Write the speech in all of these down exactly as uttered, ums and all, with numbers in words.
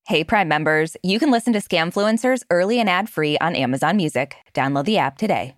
Hey, Prime members, you can listen to Scamfluencers early and ad-free on Amazon Music. Download the app today.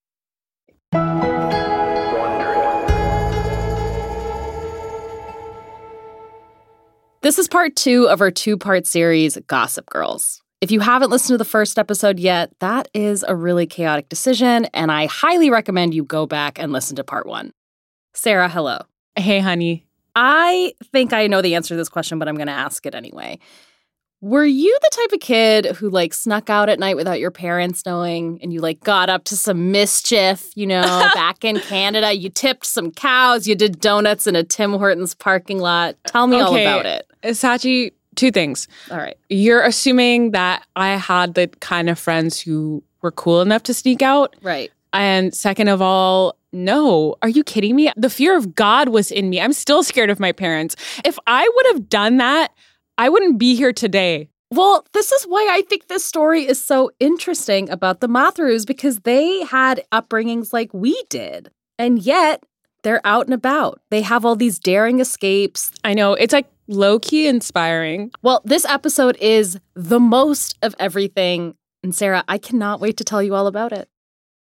This is part two of our two-part series, Gossip Girls. If you haven't listened to the first episode yet, that is a really chaotic decision, and I highly recommend you go back and listen to part one. Sarah, hello. Hey, honey. I think I know the answer to this question, but I'm going to ask it anyway. Were you the type of kid who, like, snuck out at night without your parents knowing and you, like, got up to some mischief, you know, back in Canada? You tipped some cows, you did donuts in a Tim Hortons parking lot. Tell me okay. all about it. Sachi, two things. All right. You're assuming that I had the kind of friends who were cool enough to sneak out. Right. And second of all, no. Are you kidding me? The fear of God was in me. I'm still scared of my parents. If I would have done that, I wouldn't be here today. Well, this is why I think this story is so interesting about the Matthews, because they had upbringings like we did. And yet, they're out and about. They have all these daring escapes. I know. It's like low-key inspiring. Well, this episode is the most of everything. And Sarah, I cannot wait to tell you all about it.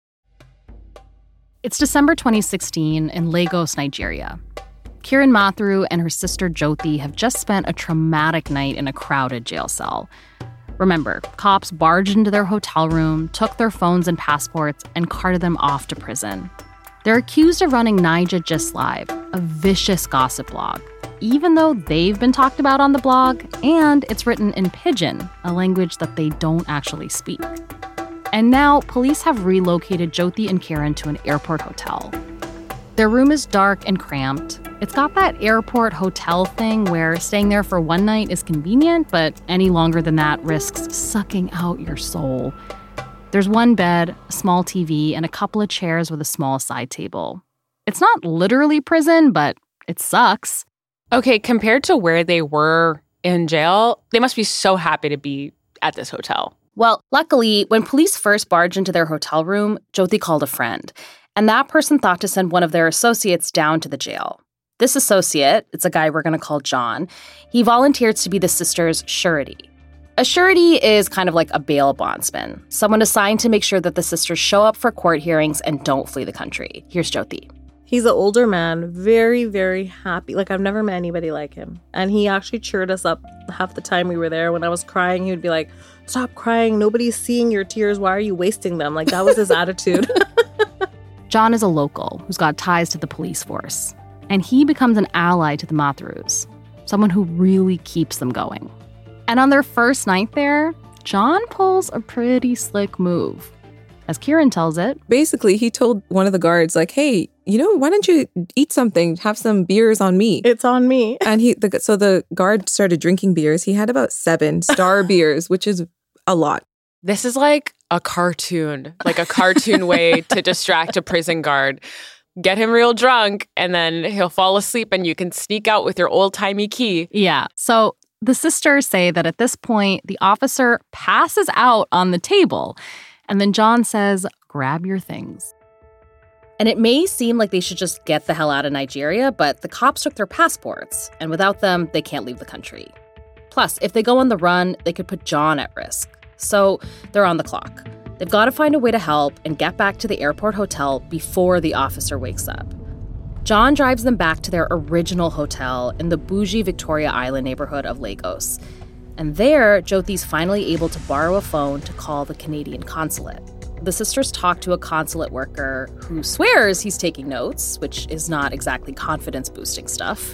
It's December twenty sixteen in Lagos, Nigeria. Kiran Mathuru and her sister Jyoti have just spent a traumatic night in a crowded jail cell. Remember, cops barged into their hotel room, took their phones and passports, and carted them off to prison. They're accused of running Naija Gist Live, a vicious gossip blog, even though they've been talked about on the blog, and it's written in Pidgin, a language that they don't actually speak. And now, police have relocated Jyoti and Kiran to an airport hotel. Their room is dark and cramped. It's got that airport hotel thing where staying there for one night is convenient, but any longer than that risks sucking out your soul. There's one bed, a small T V, and a couple of chairs with a small side table. It's not literally prison, but it sucks. Okay, compared to where they were in jail, they must be so happy to be at this hotel. Well, luckily, when police first barged into their hotel room, Jyoti called a friend. And that person thought to send one of their associates down to the jail. This associate, it's a guy we're going to call John, he volunteered to be the sisters' surety. A surety is kind of like a bail bondsman, someone assigned to make sure that the sisters show up for court hearings and don't flee the country. Here's Jyoti. He's an older man, very, very happy. Like, I've never met anybody like him. And he actually cheered us up half the time we were there. When I was crying, he would be like, stop crying. Nobody's seeing your tears. Why are you wasting them? Like, that was his attitude. John is a local who's got ties to the police force. And he becomes an ally to the Matthews, someone who really keeps them going. And on their first night there, John pulls a pretty slick move. As Kiran tells it, basically, he told one of the guards, like, hey, you know, why don't you eat something, have some beers on me? It's on me. And he, the, so the guard started drinking beers. He had about seven star beers, which is a lot. This is like a cartoon, like a cartoon way to distract a prison guard. Get him real drunk, and then he'll fall asleep, and you can sneak out with your old-timey key. Yeah. So the sisters say that at this point, the officer passes out on the table. And then John says, grab your things. And it may seem like they should just get the hell out of Nigeria, but the cops took their passports, and without them, they can't leave the country. Plus, if they go on the run, they could put John at risk. So they're on the clock. They've got to find a way to help and get back to the airport hotel before the officer wakes up. John drives them back to their original hotel in the bougie Victoria Island neighborhood of Lagos. And there, Jyoti's finally able to borrow a phone to call the Canadian consulate. The sisters talk to a consulate worker who swears he's taking notes, which is not exactly confidence-boosting stuff.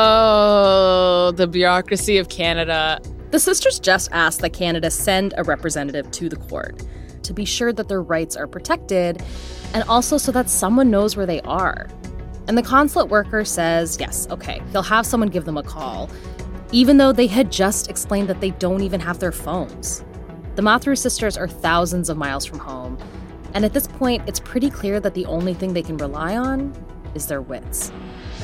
Oh, the bureaucracy of Canada. The sisters just ask that Canada send a representative to the court to be sure that their rights are protected, and also so that someone knows where they are. And the consulate worker says, yes, okay, he'll have someone give them a call, even though they had just explained that they don't even have their phones. The Matthews sisters are thousands of miles from home, and at this point, it's pretty clear that the only thing they can rely on is their wits.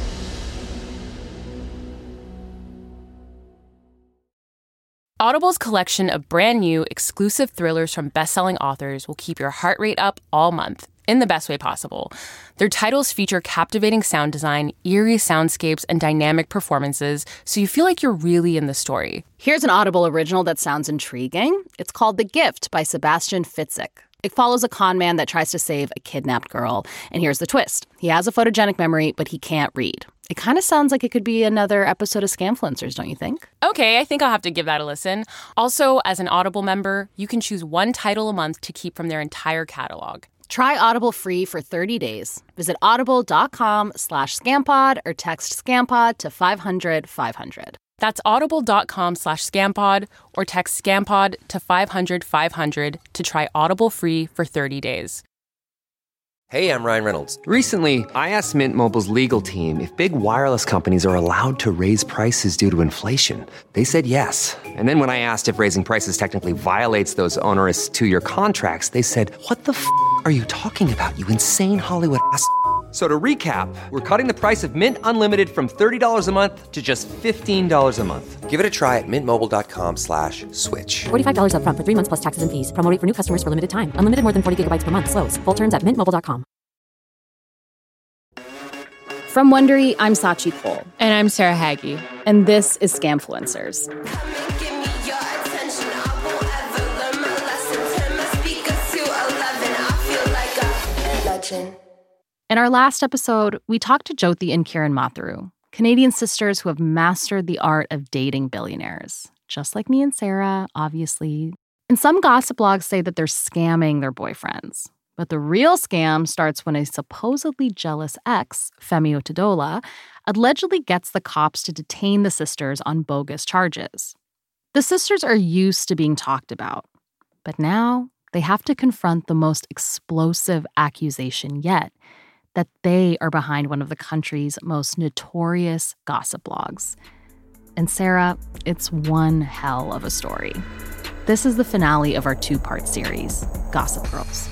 Audible's collection of brand new, exclusive thrillers from best-selling authors will keep your heart rate up all month. in the best way possible. Their titles feature captivating sound design, eerie soundscapes, and dynamic performances, so you feel like you're really in the story. Here's an Audible original that sounds intriguing. It's called The Gift by Sebastian Fitzek. It follows a con man that tries to save a kidnapped girl. And here's the twist. He has a photogenic memory, but he can't read. It kind of sounds like it could be another episode of Scamfluencers, don't you think? Okay, I think I'll have to give that a listen. Also, as an Audible member, you can choose one title a month to keep from their entire catalog. Try Audible free for thirty days. Visit audible.com slash scampod or text scampod to five hundred five hundred. That's audible.com slash scampod or text scampod to five hundred five hundred to try Audible free for thirty days. Hey, I'm Ryan Reynolds. Recently, I asked Mint Mobile's legal team if big wireless companies are allowed to raise prices due to inflation. They said yes. And then when I asked if raising prices technically violates those onerous two-year contracts, they said, what the f*** are you talking about, you insane Hollywood ass f- So to recap, we're cutting the price of Mint Unlimited from thirty dollars a month to just fifteen dollars a month. Give it a try at mintmobile.com slash switch. forty-five dollars up front for three months plus taxes and fees. Promo rate for new customers for limited time. Unlimited more than forty gigabytes per month. Slows full terms at mint mobile dot com. From Wondery, I'm Sachi Cole. And I'm Sarah Hagee. And this is Scamfluencers. In our last episode, we talked to Jyoti and Kiran Mathuru, Canadian sisters who have mastered the art of dating billionaires. Just like me and Sarah, obviously. And some gossip blogs say that they're scamming their boyfriends. But the real scam starts when a supposedly jealous ex, Femi Otedola, allegedly gets the cops to detain the sisters on bogus charges. The sisters are used to being talked about. But now they have to confront the most explosive accusation yet, that they are behind one of the country's most notorious gossip blogs. And Sarah, it's one hell of a story. This is the finale of our two-part series, Gossip Girls.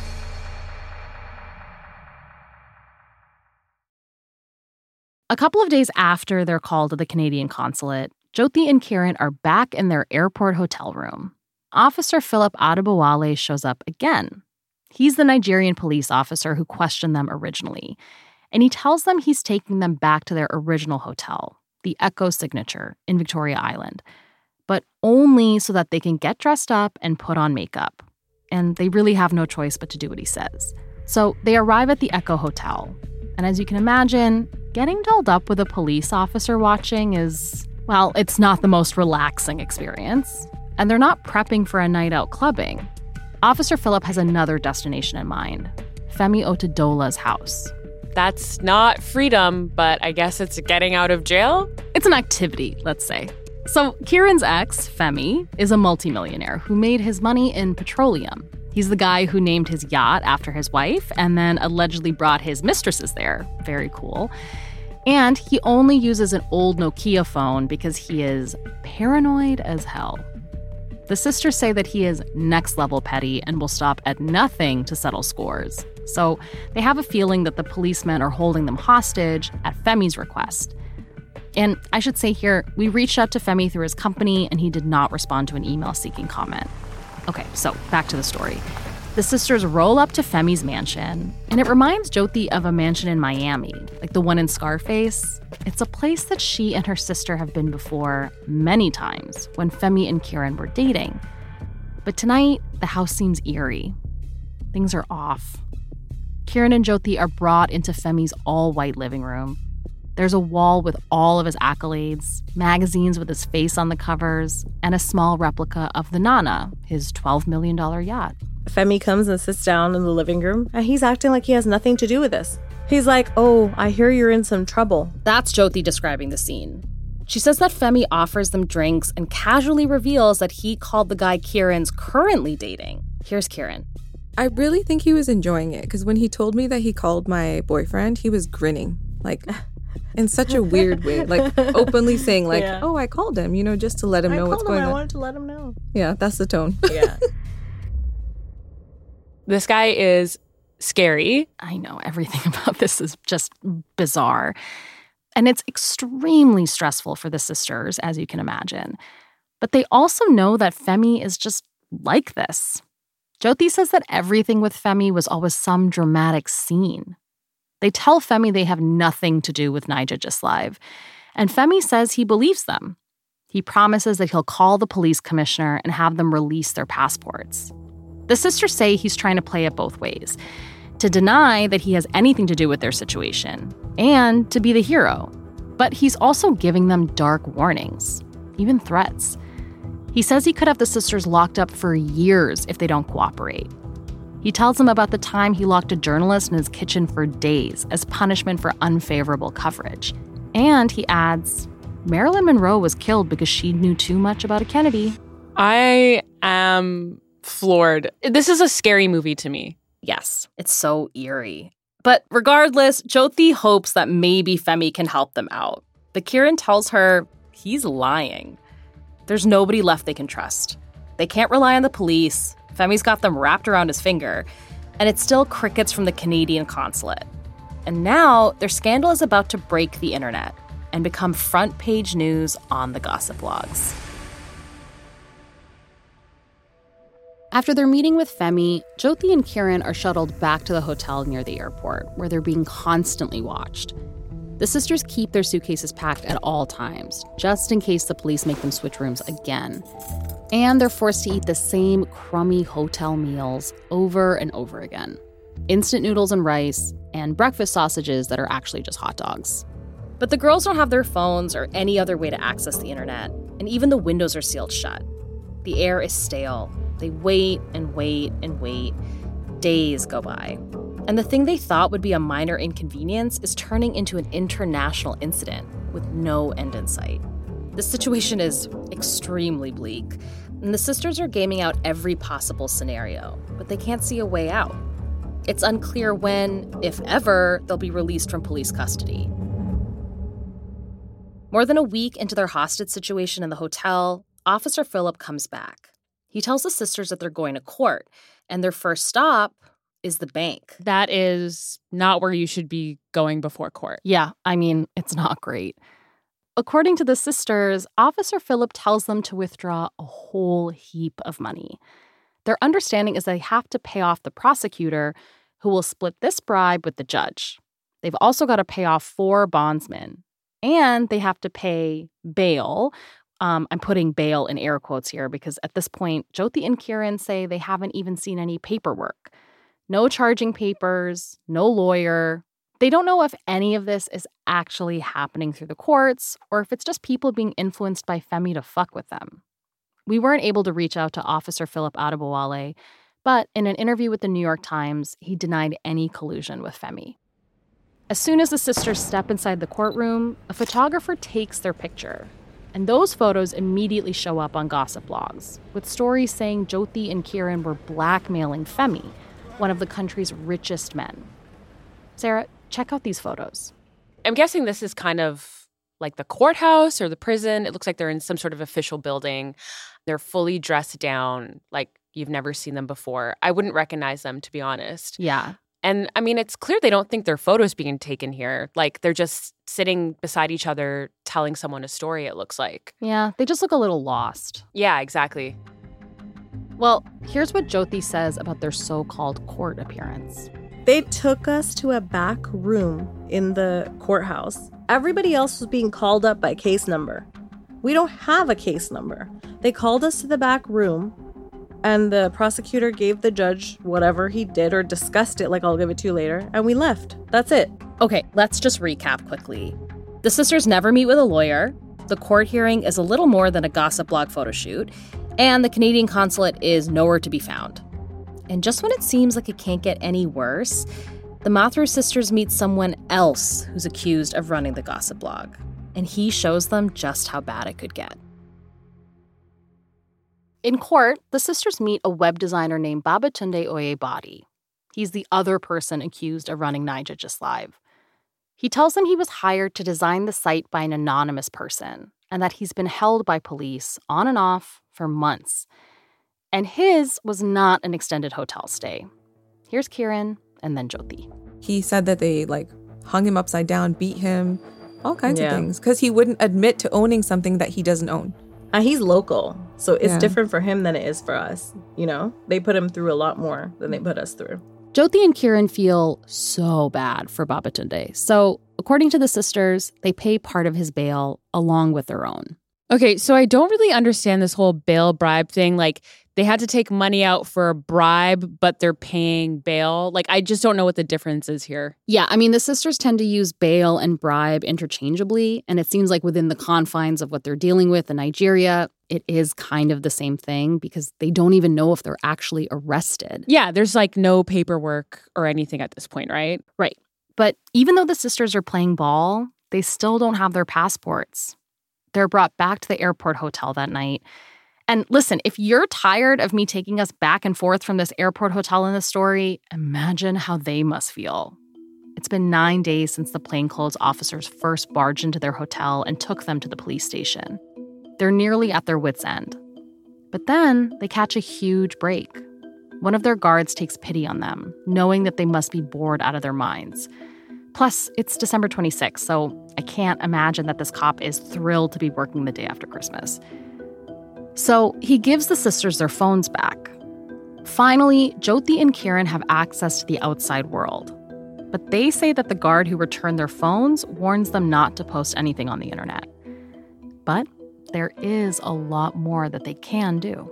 A couple of days after their call to the Canadian consulate, Jyoti and Kiran are back in their airport hotel room. Officer Philip Adebowale shows up again. He's the Nigerian police officer who questioned them originally, and he tells them he's taking them back to their original hotel, the Echo Signature in Victoria Island, but only so that they can get dressed up and put on makeup. And they really have no choice but to do what he says. So they arrive at the Echo Hotel, and as you can imagine, getting dolled up with a police officer watching is, well, it's not the most relaxing experience. And they're not prepping for a night out clubbing. Officer Philip has another destination in mind, Femi Otedola's house. That's not freedom, but I guess it's getting out of jail? It's an activity, let's say. So Kiran's ex, Femi, is a multimillionaire who made his money in petroleum. He's the guy who named his yacht after his wife and then allegedly brought his mistresses there. Very cool. And he only uses an old Nokia phone because he is paranoid as hell. The sisters say that he is next-level petty and will stop at nothing to settle scores. So they have a feeling that the policemen are holding them hostage at Femi's request. And I should say here, we reached out to Femi through his company, and he did not respond to an email seeking comment. Okay, so back to the story. The sisters roll up to Femi's mansion, and it reminds Jyoti of a mansion in Miami, like the one in Scarface. It's a place that she and her sister have been before many times when Femi and Kiran were dating. But tonight, the house seems eerie. Things are off. Kiran and Jyoti are brought into Femi's all-white living room. There's a wall with all of his accolades, magazines with his face on the covers, and a small replica of the Nana, his twelve million dollars yacht. Femi comes and sits down in the living room, and he's acting like he has nothing to do with this. He's like, oh, I hear you're in some trouble. That's Jyoti describing the scene. She says that Femi offers them drinks and casually reveals that he called the guy Kiran's currently dating. Here's Kiran. I really think he was enjoying it, because when he told me that he called my boyfriend, he was grinning, like, in such a weird way, like openly saying, like, yeah. oh, I called him, you know, just to let him I know what's going him. on. I wanted to let him know. Yeah, that's the tone. Yeah. This guy is scary. I know, everything about this is just bizarre. And it's extremely stressful for the sisters, as you can imagine. But they also know that Femi is just like this. Jyoti says that everything with Femi was always some dramatic scene. They tell Femi they have nothing to do with Nyjah Gislive, and Femi says he believes them. He promises that he'll call the police commissioner and have them release their passports. The sisters say he's trying to play it both ways, to deny that he has anything to do with their situation, and to be the hero. But he's also giving them dark warnings, even threats. He says he could have the sisters locked up for years if they don't cooperate. He tells them about the time he locked a journalist in his kitchen for days as punishment for unfavorable coverage. And he adds, Marilyn Monroe was killed because she knew too much about a Kennedy. I am floored. This is a scary movie to me. Yes, it's so eerie. But regardless, Jyoti hopes that maybe Femi can help them out. But Kiran tells her he's lying. There's nobody left they can trust. They can't rely on the police. Femi's got them wrapped around his finger. And it's still crickets from the Canadian consulate. And now their scandal is about to break the internet and become front page news on the gossip blogs. After their meeting with Femi, Jyoti and Kiran are shuttled back to the hotel near the airport, where they're being constantly watched. The sisters keep their suitcases packed at all times, just in case the police make them switch rooms again. And they're forced to eat the same crummy hotel meals over and over again. Instant noodles and rice, and breakfast sausages that are actually just hot dogs. But the girls don't have their phones or any other way to access the internet, and even the windows are sealed shut. The air is stale. They wait and wait and wait. Days go by. And the thing they thought would be a minor inconvenience is turning into an international incident with no end in sight. The situation is extremely bleak, and the sisters are gaming out every possible scenario, but they can't see a way out. It's unclear when, if ever, they'll be released from police custody. More than a week into their hostage situation in the hotel, Officer Phillip comes back. He tells the sisters that they're going to court, and their first stop is the bank. That is not where you should be going before court. Yeah, I mean, it's not great. According to the sisters, Officer Phillip tells them to withdraw a whole heap of money. Their understanding is they have to pay off the prosecutor, who will split this bribe with the judge. They've also got to pay off four bondsmen, and they have to pay bail. Um, I'm putting bail in air quotes here because at this point, Jyoti and Kiran say they haven't even seen any paperwork. No charging papers, no lawyer. They don't know if any of this is actually happening through the courts or if it's just people being influenced by Femi to fuck with them. We weren't able to reach out to Officer Phillip Adebowale, but in an interview with the New York Times, he denied any collusion with Femi. As soon as the sisters step inside the courtroom, a photographer takes their picture. And those photos immediately show up on gossip blogs, with stories saying Jyoti and Kiran were blackmailing Femi, one of the country's richest men. Sarah, check out these photos. I'm guessing this is kind of like the courthouse or the prison. It looks like they're in some sort of official building. They're fully dressed down like you've never seen them before. I wouldn't recognize them, to be honest. Yeah. And, I mean, it's clear they don't think their photos being taken here. Like, they're just sitting beside each other telling someone a story, it looks like. Yeah, they just look a little lost. Yeah, exactly. Well, here's what Jyoti says about their so-called court appearance. They took us to a back room in the courthouse. Everybody else was being called up by case number. We don't have a case number. They called us to the back room, and the prosecutor gave the judge whatever he did or discussed it, like I'll give it to you later, and we left. That's it. Okay, let's just recap quickly. The sisters never meet with a lawyer. The court hearing is a little more than a gossip blog photo shoot. And the Canadian consulate is nowhere to be found. And just when it seems like it can't get any worse, the Mathru sisters meet someone else who's accused of running the gossip blog. And he shows them just how bad it could get. In court, the sisters meet a web designer named Babatunde Oyebade. He's the other person accused of running Nyjah Gislive. He tells them he was hired to design the site by an anonymous person and that he's been held by police on and off for months. And his was not an extended hotel stay. Here's Kiran and then Jyoti. He said that they, like, hung him upside down, beat him, all kinds Yeah. of things, because he wouldn't admit to owning something that he doesn't own. And he's local, so it's Yeah. different for him than it is for us, you know? They put him through a lot more than they put us through. Jyoti and Kiran feel so bad for Babatunde. So, according to the sisters, they pay part of his bail along with their own. Okay, so I don't really understand this whole bail bribe thing. Like, they had to take money out for a bribe, but they're paying bail. Like, I just don't know what the difference is here. Yeah, I mean, the sisters tend to use bail and bribe interchangeably, and it seems like within the confines of what they're dealing with in Nigeria, it is kind of the same thing because they don't even know if they're actually arrested. Yeah, there's like no paperwork or anything at this point, right? Right. But even though the sisters are playing ball, they still don't have their passports. They're brought back to the airport hotel that night. And listen, if you're tired of me taking us back and forth from this airport hotel in the story, imagine how they must feel. It's been nine days since the plainclothes officers first barged into their hotel and took them to the police station. They're nearly at their wits' end. But then they catch a huge break. One of their guards takes pity on them, knowing that they must be bored out of their minds. Plus, it's December twenty-sixth, so I can't imagine that this cop is thrilled to be working the day after Christmas. So he gives the sisters their phones back. Finally, Jyoti and Kiran have access to the outside world. But they say that the guard who returned their phones warns them not to post anything on the internet. But there is a lot more that they can do.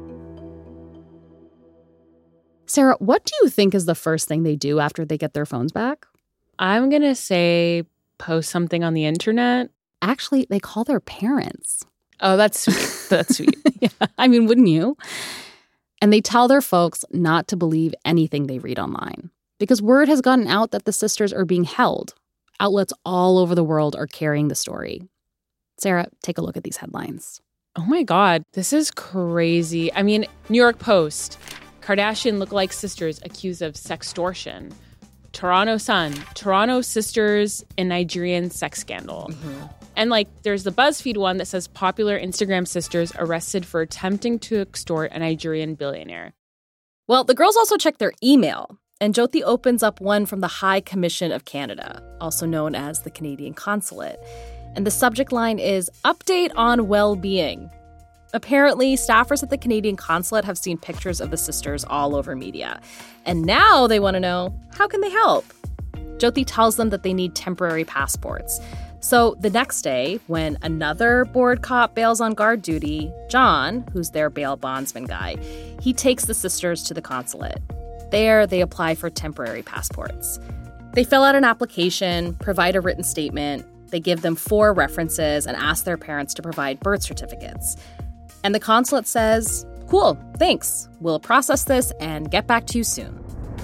Sarah, what do you think is the first thing they do after they get their phones back? I'm going to say post something on the internet. Actually, they call their parents. Oh, that's sweet. That's sweet. Yeah, I mean, wouldn't you? And they tell their folks not to believe anything they read online because word has gotten out that the sisters are being held. Outlets all over the world are carrying the story. Sarah, take a look at these headlines. Oh my God, this is crazy. I mean, New York Post, Kardashian lookalike sisters accused of sextortion. Toronto Sun, Toronto sisters in Nigerian sex scandal. Mm-hmm. And like, there's the BuzzFeed one that says popular Instagram sisters arrested for attempting to extort a Nigerian billionaire. Well, the girls also check their email, and Jyoti opens up one from the High Commission of Canada, also known as the Canadian Consulate. And the subject line is, update on well-being. Apparently, staffers at the Canadian Consulate have seen pictures of the sisters all over media. And now they want to know, how can they help? Jyoti tells them that they need temporary passports. So the next day, when another board cop bails on guard duty, John, who's their bail bondsman guy, he takes the sisters to the consulate. There, they apply for temporary passports. They fill out an application, provide a written statement. They give them four references and ask their parents to provide birth certificates. And the consulate says, cool, thanks. We'll process this and get back to you soon.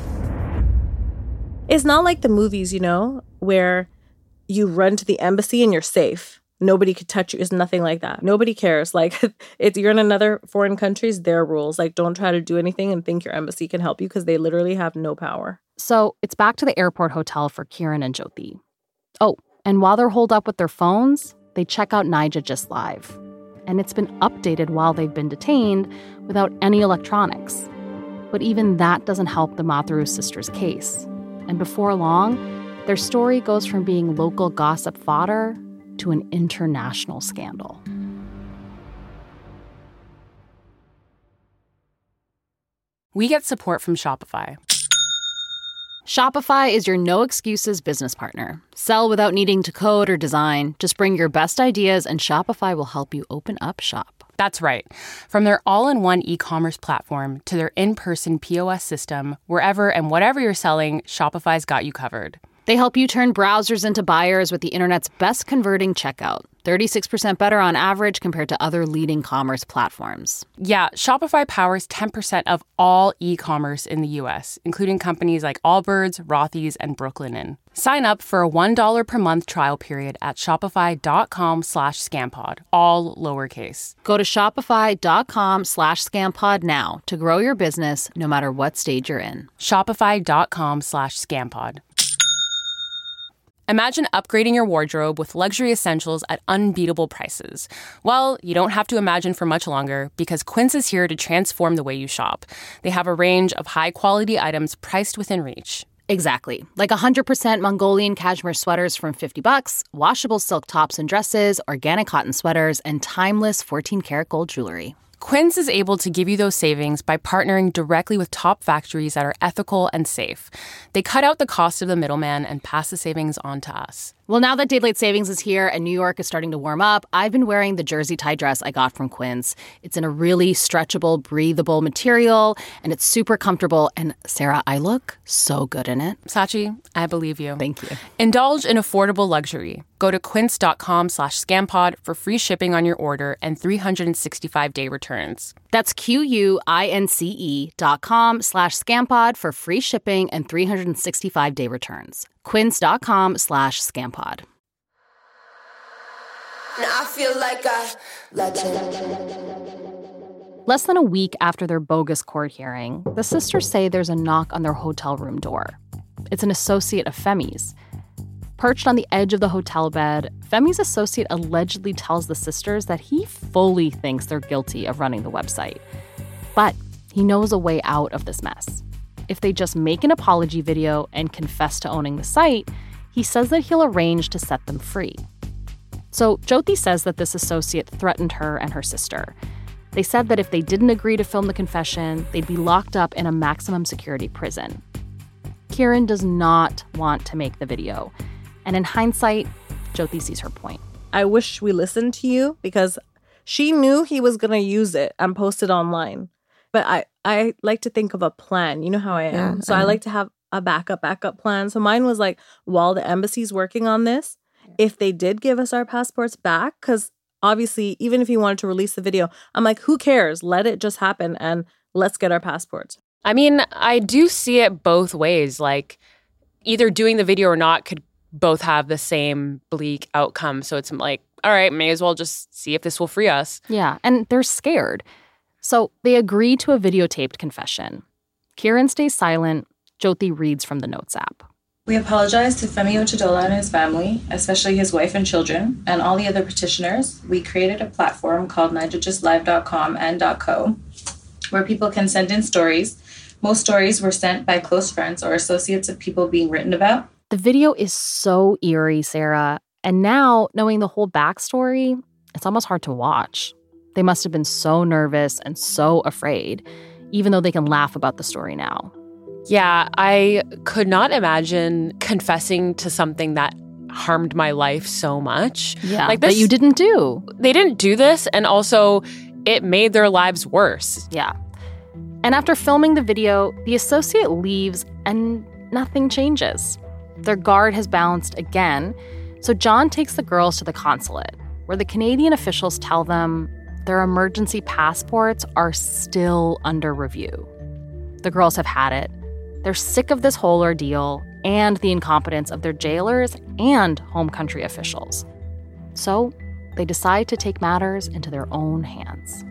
It's not like the movies, you know, where you run to the embassy and you're safe. Nobody could touch you. It's nothing like that. Nobody cares. Like, if you're in another foreign countries, their rules. Like, don't try to do anything and think your embassy can help you because they literally have no power. So it's back to the airport hotel for Kiran and Jyoti. Oh, and while they're holed up with their phones, they check out Naija Just Live. And it's been updated while they've been detained without any electronics. But even that doesn't help the Mathuru sisters' case. And before long, their story goes from being local gossip fodder to an international scandal. We get support from Shopify. Shopify is your no-excuses business partner. Sell without needing to code or design. Just bring your best ideas and Shopify will help you open up shop. That's right. From their all-in-one e-commerce platform to their in-person P O S system, wherever and whatever you're selling, Shopify's got you covered. They help you turn browsers into buyers with the internet's best converting checkout. thirty-six percent better on average compared to other leading commerce platforms. Yeah, Shopify powers ten percent of all e-commerce in the U S, including companies like Allbirds, Rothy's, and Brooklinen. Sign up for a one dollar per month trial period at shopify.com slash scampod, all lowercase. Go to shopify.com slash scampod now to grow your business no matter what stage you're in. Shopify.com slash scampod. Imagine upgrading your wardrobe with luxury essentials at unbeatable prices. Well, you don't have to imagine for much longer because Quince is here to transform the way you shop. They have a range of high-quality items priced within reach. Exactly. Like one hundred percent Mongolian cashmere sweaters from fifty bucks, washable silk tops and dresses, organic cotton sweaters, and timeless fourteen karat gold jewelry. Quince is able to give you those savings by partnering directly with top factories that are ethical and safe. They cut out the cost of the middleman and pass the savings on to us. Well, now that Daylight Savings is here and New York is starting to warm up, I've been wearing the jersey tie dress I got from Quince. It's in a really stretchable, breathable material, and it's super comfortable. And Sarah, I look so good in it. Sachi, I believe you. Thank you. Indulge in affordable luxury. Go to quince.com slash scampod for free shipping on your order and three hundred sixty-five day returns. That's Q-U-I-N-C-E dot com slash scampod for free shipping and three hundred sixty-five day returns. Quince.com slash scampod. Now I feel like a legend. Less than a week after their bogus court hearing, the sisters say there's a knock on their hotel room door. It's an associate of Femi's. Perched on the edge of the hotel bed, Femi's associate allegedly tells the sisters that he fully thinks they're guilty of running the website. But he knows a way out of this mess. If they just make an apology video and confess to owning the site, he says that he'll arrange to set them free. So Jyoti says that this associate threatened her and her sister. They said that if they didn't agree to film the confession, they'd be locked up in a maximum security prison. Kiran does not want to make the video. And in hindsight, Jyoti sees her point. I wish we listened to you because she knew he was going to use it and post it online. But I, I like to think of a plan. You know how I am. Yeah, so I I know. like to have a backup, backup plan. So mine was like, while the embassy's working on this, if they did give us our passports back, because obviously, even if he wanted to release the video, I'm like, who cares? Let it just happen and let's get our passports. I mean, I do see it both ways. Like, either doing the video or not could both have the same bleak outcome. So it's like, all right, may as well just see if this will free us. Yeah, and they're scared. So they agree to a videotaped confession. Kiran stays silent. Jyoti reads from the Notes app. We apologize to Femi Otedola and his family, especially his wife and children, and all the other petitioners. We created a platform called niger just live dot com and .co, where people can send in stories. Most stories were sent by close friends or associates of people being written about. The video is so eerie, Sarah. And now, knowing the whole backstory, it's almost hard to watch. They must have been so nervous and so afraid, even though they can laugh about the story now. Yeah, I could not imagine confessing to something that harmed my life so much. Yeah, like this, that you didn't do. They didn't do this, and also it made their lives worse. Yeah. And after filming the video, the associate leaves and nothing changes. Their guard has bounced again, so John takes the girls to the consulate, where the Canadian officials tell them their emergency passports are still under review. The girls have had it. They're sick of this whole ordeal and the incompetence of their jailers and home country officials. So they decide to take matters into their own hands.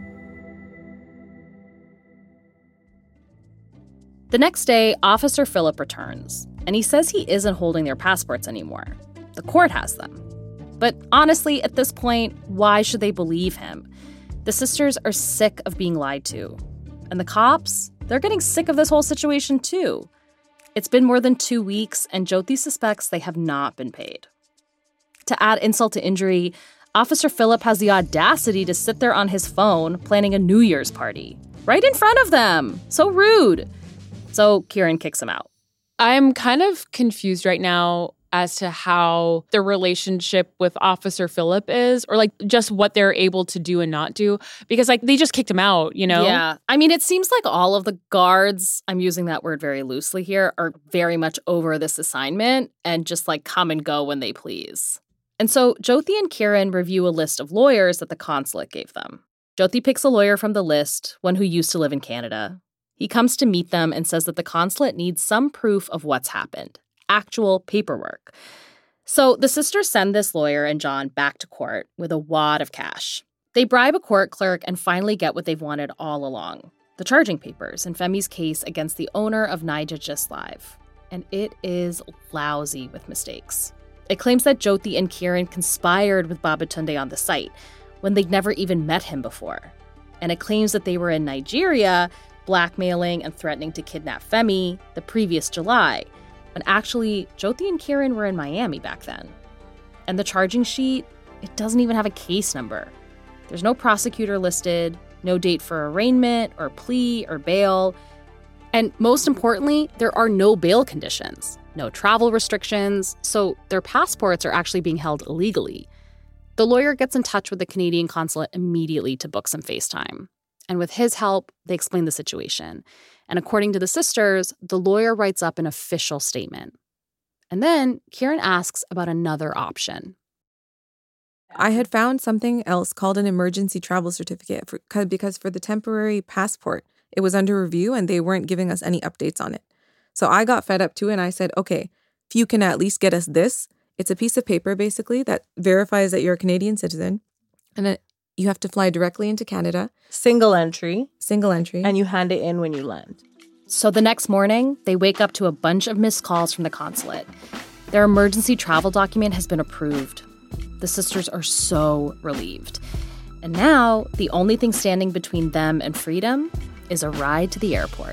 The next day, Officer Phillip returns, and he says he isn't holding their passports anymore. The court has them. But honestly, at this point, why should they believe him? The sisters are sick of being lied to. And the cops, they're getting sick of this whole situation too. It's been more than two weeks, and Jyoti suspects they have not been paid. To add insult to injury, Officer Phillip has the audacity to sit there on his phone planning a New Year's party. Right in front of them. So rude. So Kiran kicks him out. I'm kind of confused right now as to how the relationship with Officer Phillip is, or like just what they're able to do and not do, because like they just kicked him out, you know? Yeah. I mean, it seems like all of the guards, I'm using that word very loosely here, are very much over this assignment and just like come and go when they please. And so Jyoti and Kiran review a list of lawyers that the consulate gave them. Jyoti picks a lawyer from the list, one who used to live in Canada. He comes to meet them and says that the consulate needs some proof of what's happened. Actual paperwork. So the sisters send this lawyer and John back to court with a wad of cash. They bribe a court clerk and finally get what they've wanted all along, the charging papers in Femi's case against the owner of Niger Just Live. And it is lousy with mistakes. It claims that Jyoti and Kiran conspired with Babatunde on the site when they'd never even met him before. And it claims that they were in Nigeria blackmailing and threatening to kidnap Femi the previous July, And actually, Jyoti and Kieran were in Miami back then. And the charging sheet, it doesn't even have a case number. There's no prosecutor listed, no date for arraignment or plea or bail. And most importantly, there are no bail conditions, no travel restrictions, so their passports are actually being held illegally. The lawyer gets in touch with the Canadian consulate immediately to book some FaceTime. And with his help, they explain the situation. And according to the sisters, the lawyer writes up an official statement. And then Kieran asks about another option. I had found something else called an emergency travel certificate for, because for the temporary passport, it was under review and they weren't giving us any updates on it. So I got fed up too and I said, okay, if you can at least get us this, it's a piece of paper basically that verifies that you're a Canadian citizen and it, you have to fly directly into Canada. Single entry. Single entry. And you hand it in when you land. So the next morning, they wake up to a bunch of missed calls from the consulate. Their emergency travel document has been approved. The sisters are so relieved. And now, the only thing standing between them and freedom is a ride to the airport.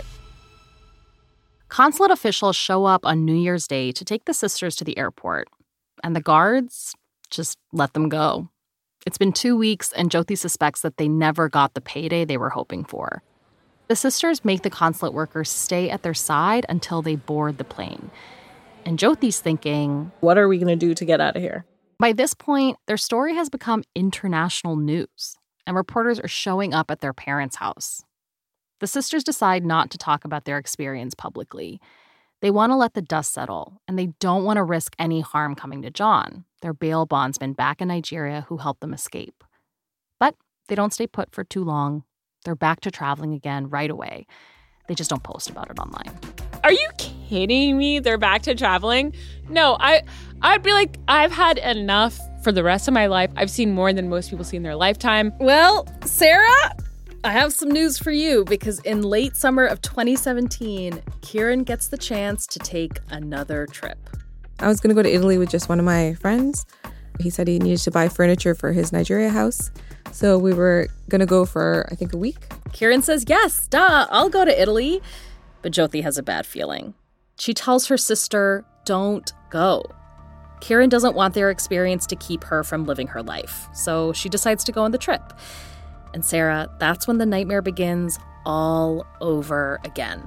Consulate officials show up on New Year's Day to take the sisters to the airport. And the guards just let them go. It's been two weeks, and Jyoti suspects that they never got the payday they were hoping for. The sisters make the consulate workers stay at their side until they board the plane. And Jyoti's thinking, what are we going to do to get out of here? By this point, their story has become international news, and reporters are showing up at their parents' house. The sisters decide not to talk about their experience publicly. They want to let the dust settle, and they don't want to risk any harm coming to John, their bail bondsman back in Nigeria who helped them escape. But they don't stay put for too long. They're back to traveling again right away. They just don't post about it online. Are you kidding me? They're back to traveling? No, I, I'd be like, I've had enough for the rest of my life. I've seen more than most people see in their lifetime. Well, Sarah, I have some news for you because in late summer of twenty seventeen, Kieran gets the chance to take another trip. I was going to go to Italy with just one of my friends. He said he needed to buy furniture for his Nigeria house. So we were going to go for, I think, a week. Kieran says, yes, duh, I'll go to Italy. But Jyoti has a bad feeling. She tells her sister, don't go. Kieran doesn't want their experience to keep her from living her life. So she decides to go on the trip. And Sarah, that's when the nightmare begins all over again.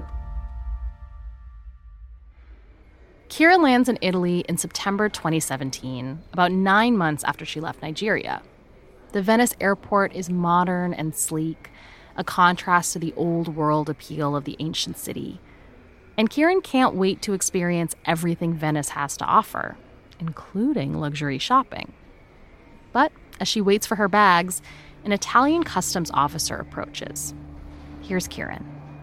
Kieran lands in Italy in September twenty seventeen, about nine months after she left Nigeria. The Venice airport is modern and sleek, a contrast to the old world appeal of the ancient city. And Kieran can't wait to experience everything Venice has to offer, including luxury shopping. But as she waits for her bags, an Italian customs officer approaches. Here's Kieran.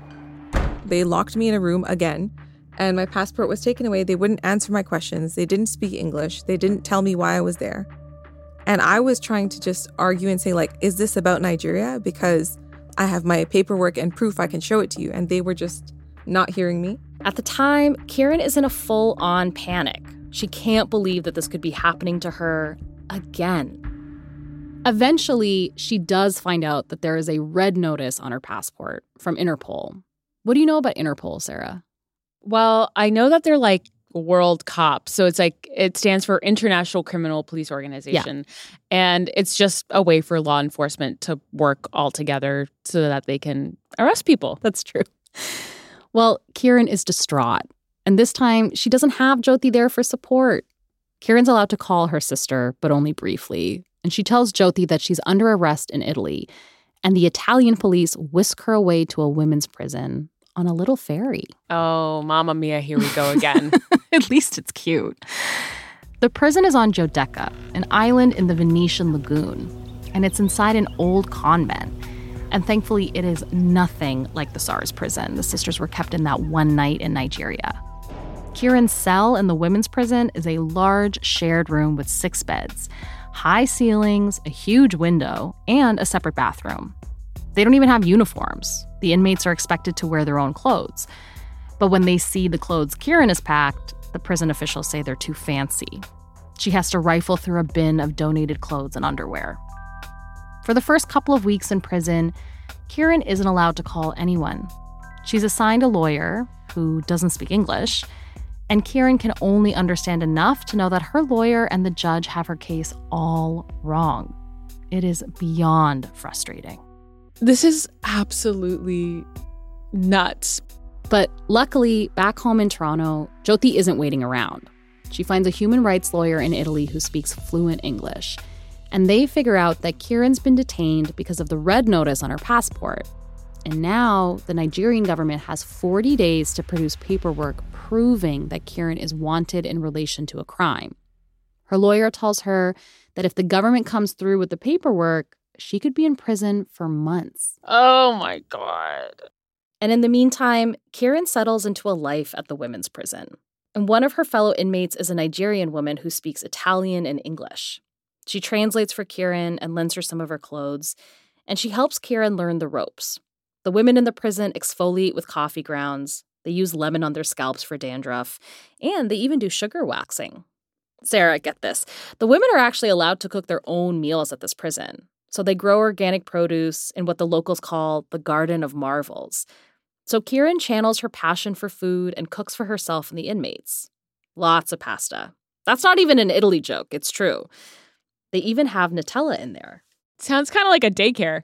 They locked me in a room again, and my passport was taken away. They wouldn't answer my questions. They didn't speak English. They didn't tell me why I was there. And I was trying to just argue and say, like, is this about Nigeria? Because I have my paperwork and proof, I can show it to you. And they were just not hearing me. At the time, Kieran is in a full-on panic. She can't believe that this could be happening to her again. Eventually, she does find out that there is a red notice on her passport from Interpol. What do you know about Interpol, Sarah? Well, I know that they're like World Cops. So it's like, it stands for International Criminal Police Organization. Yeah. And it's just a way for law enforcement to work all together so that they can arrest people. That's true. Well, Kieran is distraught. And this time, she doesn't have Jyoti there for support. Kieran's allowed to call her sister, but only briefly. And she tells Jyoti that she's under arrest in Italy. And the Italian police whisk her away to a women's prison on a little ferry. Oh, Mamma Mia, here we go again. At least it's cute. The prison is on Giudecca, an island in the Venetian lagoon, and it's inside an old convent. And thankfully, it is nothing like the SARS prison the sisters were kept in that one night in Nigeria. Kieran's cell in the women's prison is a large shared room with six beds, high ceilings, a huge window, and a separate bathroom. They don't even have uniforms. The inmates are expected to wear their own clothes. But when they see the clothes Kieran has packed, the prison officials say they're too fancy. She has to rifle through a bin of donated clothes and underwear. For the first couple of weeks in prison, Kieran isn't allowed to call anyone. She's assigned a lawyer who doesn't speak English, And Kieran can only understand enough to know that her lawyer and the judge have her case all wrong. It is beyond frustrating. This is absolutely nuts. But luckily, back home in Toronto, Jyoti isn't waiting around. She finds a human rights lawyer in Italy who speaks fluent English. And they figure out that Kieran's been detained because of the red notice on her passport. And now the Nigerian government has forty days to produce paperwork proving that Kieran is wanted in relation to a crime. Her lawyer tells her that if the government comes through with the paperwork, she could be in prison for months. Oh my God. And in the meantime, Kieran settles into a life at the women's prison. And one of her fellow inmates is a Nigerian woman who speaks Italian and English. She translates for Kieran and lends her some of her clothes, and she helps Kieran learn the ropes. The women in the prison exfoliate with coffee grounds, they use lemon on their scalps for dandruff, and they even do sugar waxing. Sarah, get this. The women are actually allowed to cook their own meals at this prison. So they grow organic produce in what the locals call the Garden of Marvels. So Kieran channels her passion for food and cooks for herself and the inmates. Lots of pasta. That's not even an Italy joke, it's true. They even have Nutella in there. Sounds kind of like a daycare.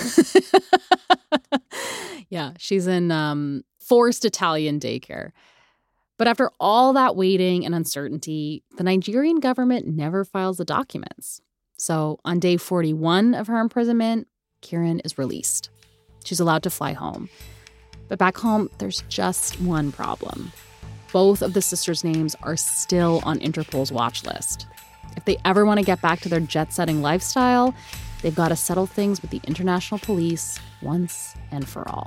Yeah, she's in um, forced Italian daycare. But after all that waiting and uncertainty, the Nigerian government never files the documents. So on day forty-one of her imprisonment, Kieran is released. She's allowed to fly home. But back home, there's just one problem. Both of the sisters' names are still on Interpol's watch list. If they ever want to get back to their jet-setting lifestyle, they've got to settle things with the international police once and for all.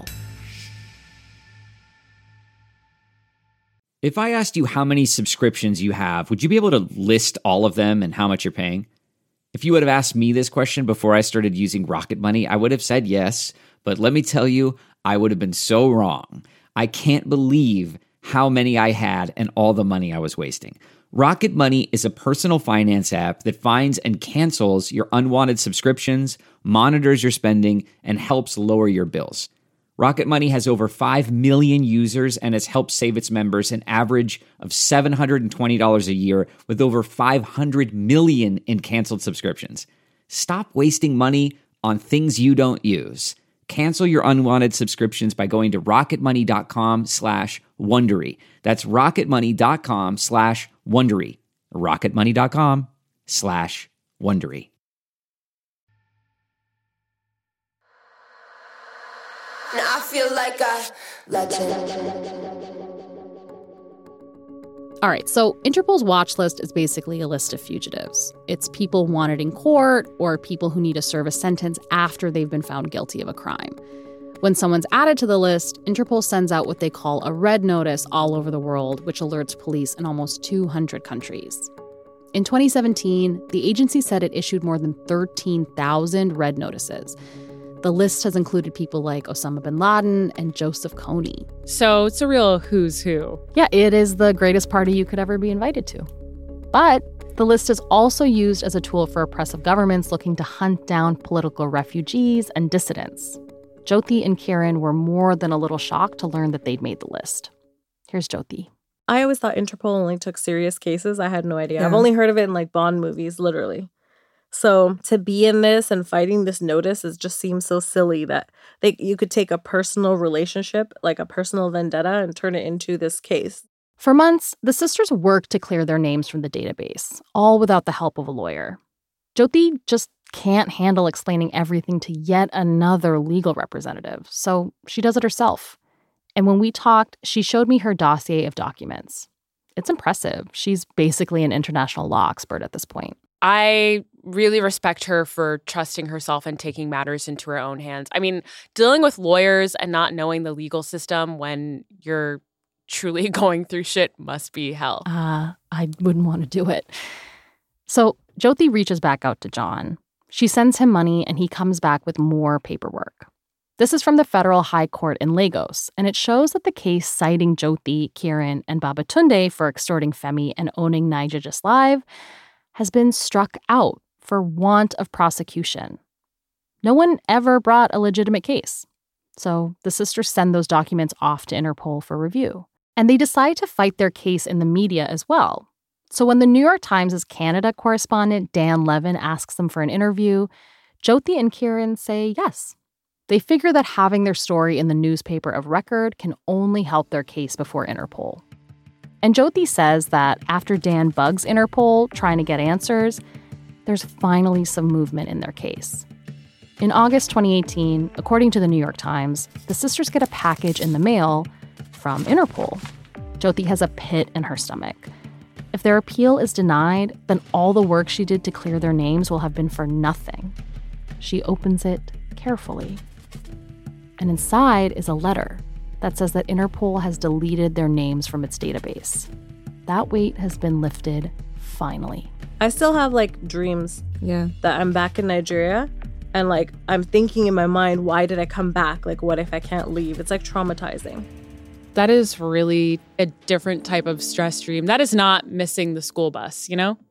If I asked you how many subscriptions you have, would you be able to list all of them and how much you're paying? If you would have asked me this question before I started using Rocket Money, I would have said yes. But let me tell you, I would have been so wrong. I can't believe how many I had and all the money I was wasting. Rocket Money is a personal finance app that finds and cancels your unwanted subscriptions, monitors your spending, and helps lower your bills. Rocket Money has over five million users and has helped save its members an average of seven hundred twenty dollars a year with over five hundred million in canceled subscriptions. Stop wasting money on things you don't use. Cancel your unwanted subscriptions by going to rocketmoney.com slash Wondery. That's rocketmoney.com slash Wondery. rocketmoney.com slash Wondery. Now I feel like a legend. All right, so Interpol's watch list is basically a list of fugitives. It's people wanted in court or people who need to serve a sentence after they've been found guilty of a crime. When someone's added to the list, Interpol sends out what they call a red notice all over the world, which alerts police in almost two hundred countries. In twenty seventeen, the agency said it issued more than thirteen thousand red notices. The list has included people like Osama bin Laden and Joseph Kony. So it's a real who's who. Yeah, it is the greatest party you could ever be invited to. But the list is also used as a tool for oppressive governments looking to hunt down political refugees and dissidents. Jyoti and Kieran were more than a little shocked to learn that they'd made the list. Here's Jyoti. I always thought Interpol only took serious cases. I had no idea. Yeah. I've only heard of it in like Bond movies, literally. So to be in this and fighting this notice is just seems so silly that they you could take a personal relationship, like a personal vendetta, and turn it into this case. For months, the sisters worked to clear their names from the database, all without the help of a lawyer. Jyoti just can't handle explaining everything to yet another legal representative, so she does it herself. And when we talked, she showed me her dossier of documents. It's impressive. She's basically an international law expert at this point. I really respect her for trusting herself and taking matters into her own hands. I mean, dealing with lawyers and not knowing the legal system when you're truly going through shit must be hell. Uh, I wouldn't want to do it. So Jyoti reaches back out to John. She sends him money and he comes back with more paperwork. This is from the Federal High Court in Lagos, and it shows that the case citing Jyoti, Kieran, and Babatunde for extorting Femi and owning Naija Just Live has been struck out for want of prosecution. No one ever brought a legitimate case. So the sisters send those documents off to Interpol for review. And they decide to fight their case in the media as well. So when the New York Times' Canada correspondent Dan Levin asks them for an interview, Jyoti and Kiran say yes. They figure that having their story in the newspaper of record can only help their case before Interpol. And Jyoti says that after Dan bugs Interpol trying to get answers, there's finally some movement in their case. In August twenty eighteen, according to the New York Times, the sisters get a package in the mail from Interpol. Jyoti has a pit in her stomach. If their appeal is denied, then all the work she did to clear their names will have been for nothing. She opens it carefully. And inside is a letter that says that Interpol has deleted their names from its database. That weight has been lifted, finally. I still have, like, dreams Yeah. that I'm back in Nigeria. And, like, I'm thinking in my mind, why did I come back? Like, what if I can't leave? It's, like, traumatizing. That is really a different type of stress dream. That is not missing the school bus, you know?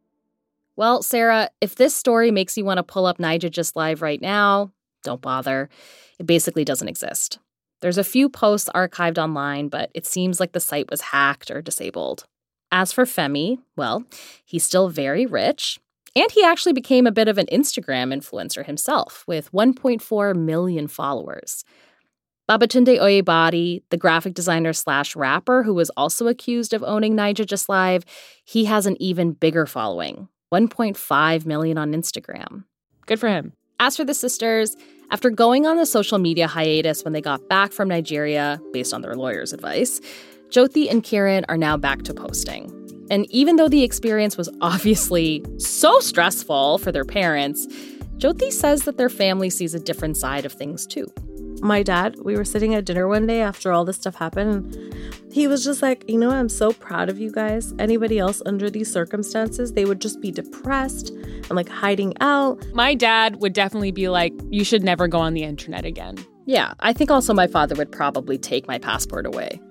Well, Sarah, if this story makes you want to pull up Naija Just Live right now, don't bother. It basically doesn't exist. There's a few posts archived online, but it seems like the site was hacked or disabled. As for Femi, well, he's still very rich. And he actually became a bit of an Instagram influencer himself, with one point four million followers. Babatunde Oyebade, the graphic designer slash rapper who was also accused of owning Naija Just Live, he has an even bigger following, one point five million on Instagram. Good for him. As for the sisters, after going on a social media hiatus when they got back from Nigeria, based on their lawyer's advice, Jyoti and Kiran are now back to posting. And even though the experience was obviously so stressful for their parents, Jyoti says that their family sees a different side of things too. My dad, we were sitting at dinner one day after all this stuff happened, and he was just like, you know, I'm so proud of you guys. Anybody else under these circumstances, they would just be depressed and like hiding out. My dad would definitely be like, you should never go on the internet again. Yeah, I think also my father would probably take my passport away.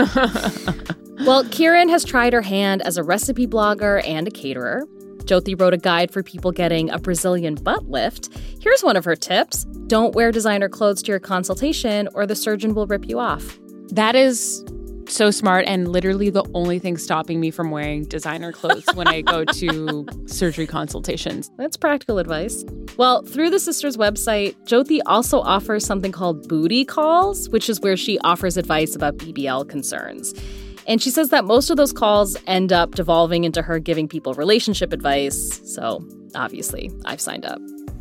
Well, Kiran has tried her hand as a recipe blogger and a caterer. Jyoti wrote a guide for people getting a Brazilian butt lift. Here's one of her tips. Don't wear designer clothes to your consultation or the surgeon will rip you off. That is so smart and literally the only thing stopping me from wearing designer clothes when I go to surgery consultations. That's practical advice. Well, through the sisters' website, Jyoti also offers something called booty calls, which is where she offers advice about B B L concerns. And she says that most of those calls end up devolving into her giving people relationship advice. So, obviously, I've signed up.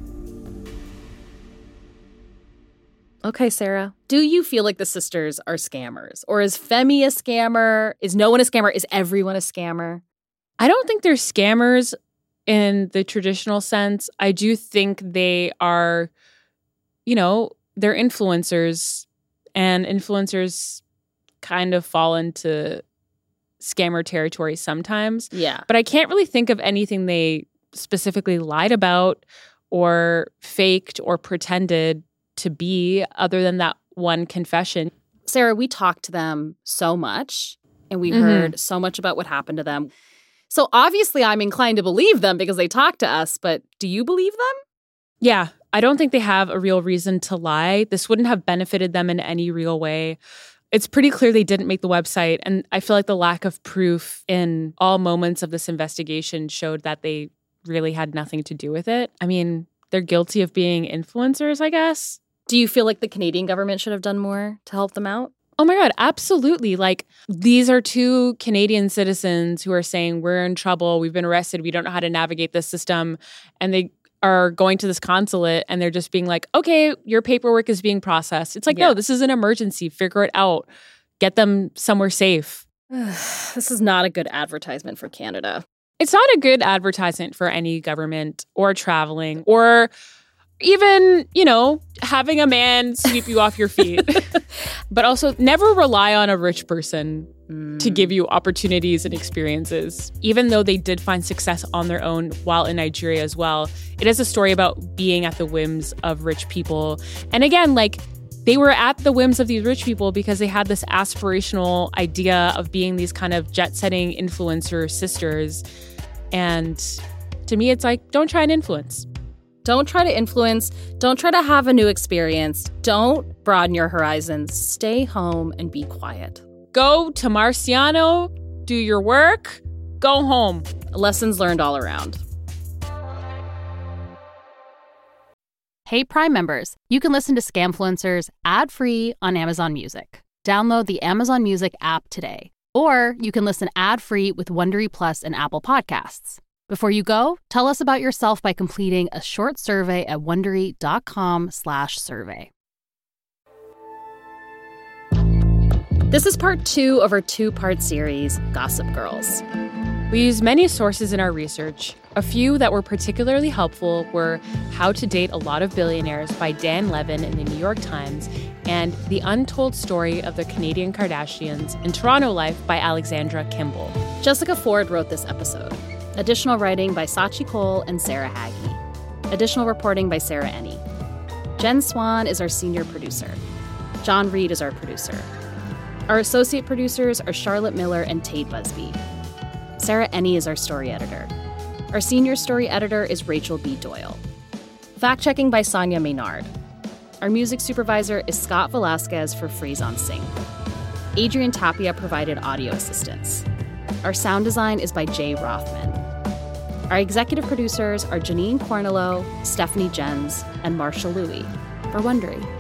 Okay, Sarah, do you feel like the sisters are scammers? Or is Femi a scammer? Is no one a scammer? Is everyone a scammer? I don't think they're scammers in the traditional sense. I do think they are, you know, they're influencers, and influencers kind of fall into scammer territory sometimes. Yeah. But I can't really think of anything they specifically lied about or faked or pretended to be other than that one confession. Sarah, we talked to them so much and we Mm-hmm. heard so much about what happened to them. So obviously I'm inclined to believe them because they talked to us, but do you believe them? Yeah, I don't think they have a real reason to lie. This wouldn't have benefited them in any real way. It's pretty clear they didn't make the website, and I feel like the lack of proof in all moments of this investigation showed that they really had nothing to do with it. I mean, they're guilty of being influencers, I guess. Do you feel like the Canadian government should have done more to help them out? Oh my God, absolutely. Like, these are two Canadian citizens who are saying, we're in trouble, we've been arrested, we don't know how to navigate this system, and they are going to this consulate and they're just being like, okay, your paperwork is being processed. It's like, Yeah. no, this is an emergency. Figure it out. Get them somewhere safe. This is not a good advertisement for Canada. It's not a good advertisement for any government or traveling or even, you know, having a man sweep you off your feet. But also never rely on a rich person mm. to give you opportunities and experiences. Even though they did find success on their own while in Nigeria as well, it is a story about being at the whims of rich people. And again, like, they were at the whims of these rich people because they had this aspirational idea of being these kind of jet-setting influencer sisters. And to me, it's like, don't try and influence. Don't try to influence. Don't try to have a new experience. Don't broaden your horizons. Stay home and be quiet. Go to Marciano, do your work, go home. Lessons learned all around. Hey, Prime members, you can listen to Scamfluencers ad-free on Amazon Music. Download the Amazon Music app today. Or you can listen ad-free with Wondery Plus and Apple Podcasts. Before you go, tell us about yourself by completing a short survey at Wondery.com slash survey. This is part two of our two-part series, Gossip Girls. We used many sources in our research. A few that were particularly helpful were How to Date a Lot of Billionaires by Dan Levin in the New York Times and The Untold Story of the Canadian Kardashians in Toronto Life by Alexandra Kimball. Jessica Ford wrote this episode. Additional writing by Sachi Cole and Sarah Hagee. Additional reporting by Sarah Ennie. Jen Swan is our senior producer. John Reed is our producer. Our associate producers are Charlotte Miller and Tate Busby. Sarah Ennie is our story editor. Our senior story editor is Rachel B. Doyle. Fact-checking by Sonia Maynard. Our music supervisor is Scott Velasquez for Phrase on Sync. Adrian Tapia provided audio assistance. Our sound design is by Jay Rothman. Our executive producers are Janine Cornello, Stephanie Jens, and Marsha Louie for Wondery.